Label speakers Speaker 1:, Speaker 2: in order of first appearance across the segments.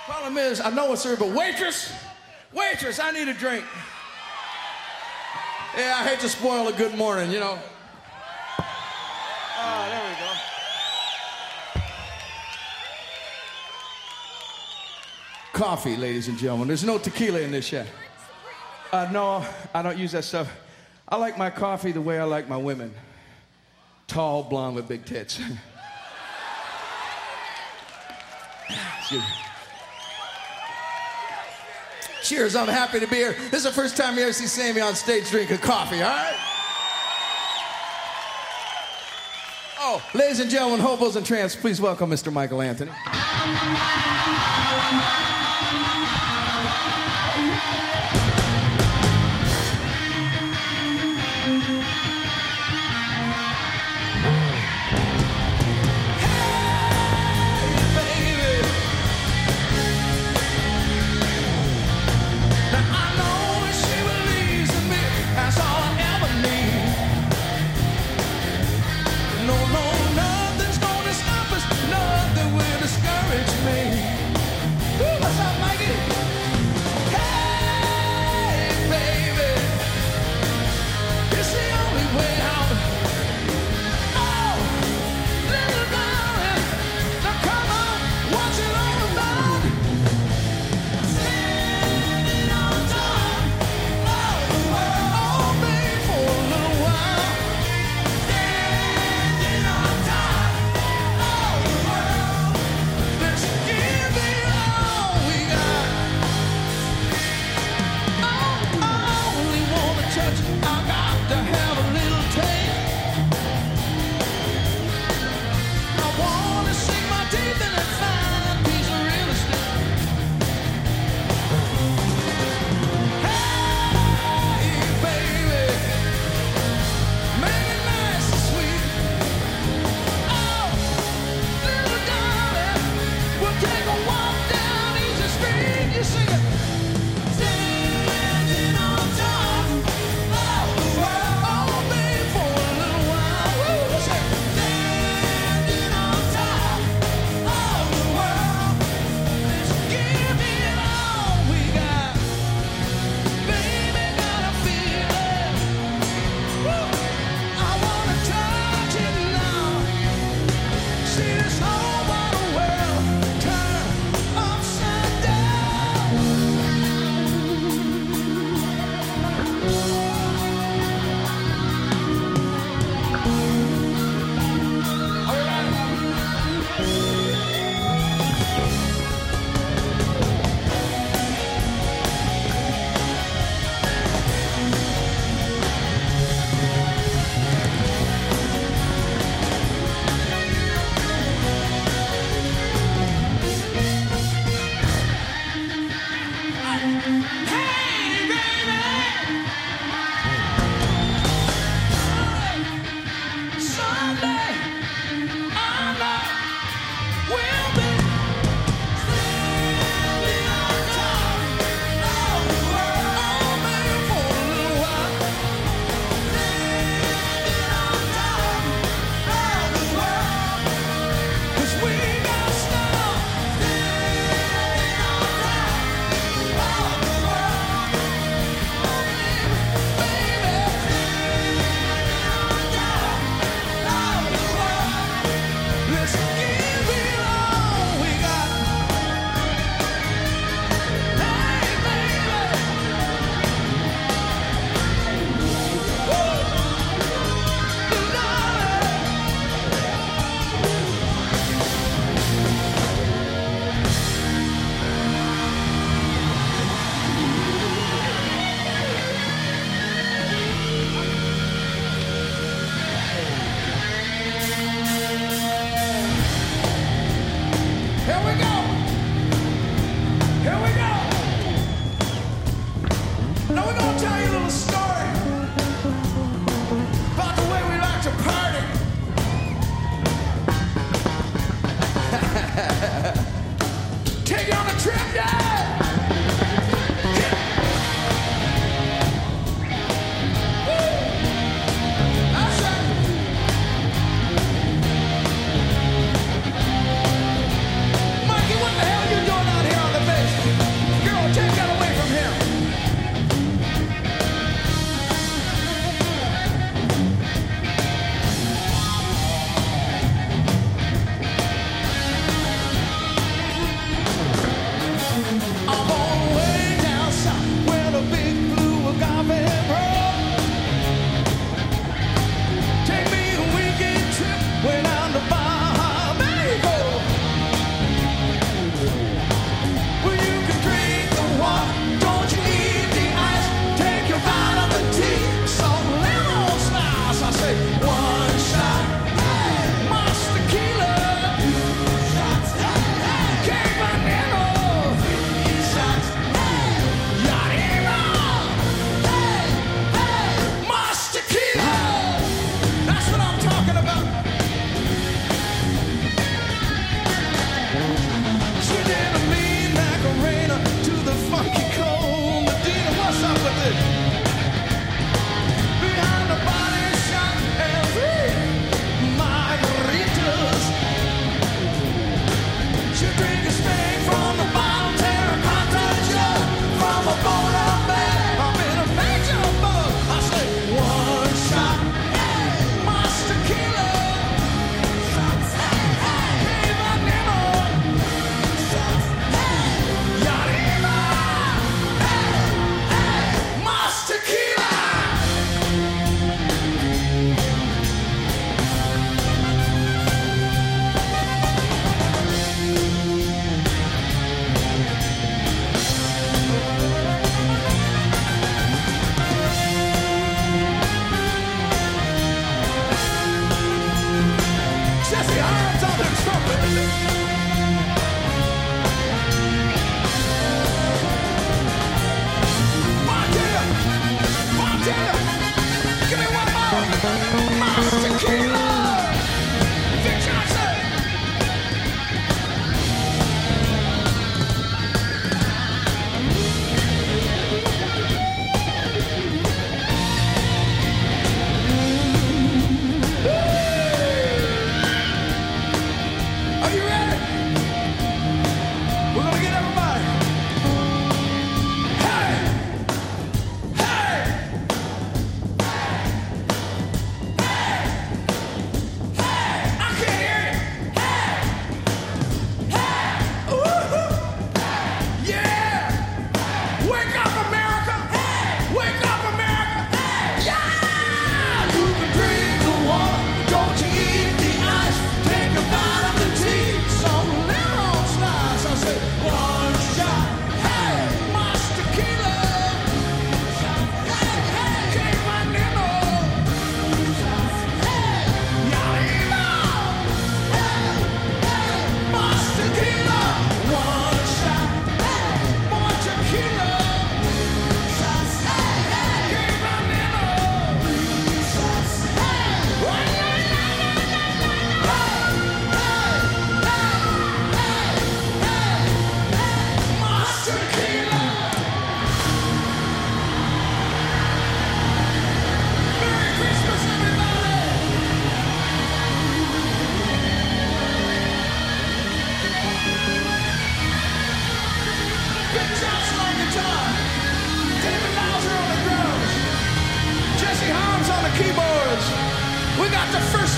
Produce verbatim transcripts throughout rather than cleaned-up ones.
Speaker 1: Problem is, I know it's her, but waitress, waitress, I need a drink. Yeah, I hate to spoil a good morning, you know. Oh, there we go. Coffee, ladies and gentlemen. There's no tequila in this yet. Uh, no, I don't use that stuff. I like my coffee the way I like my women. Tall, blonde with big tits. Excuse me. Cheers, I'm happy to be here. This is the first time you ever see Sammy on stage drinking coffee, all right? Oh, ladies and gentlemen, hobos and tramps, please welcome Mister Michael Anthony.
Speaker 2: Mikey, what the hell are you doing out here on the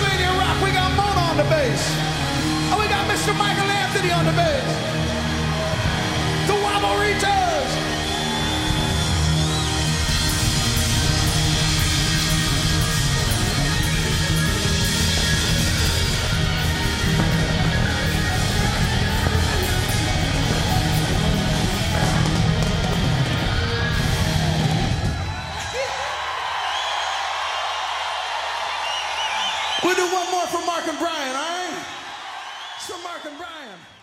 Speaker 1: First Lady of Rock, we got Mona on the bass. And we got Mister Michael Anthony on the bass. The Wobble-ritas. We'll do one more for Mark and Brian, all right? It's for Mark and Brian.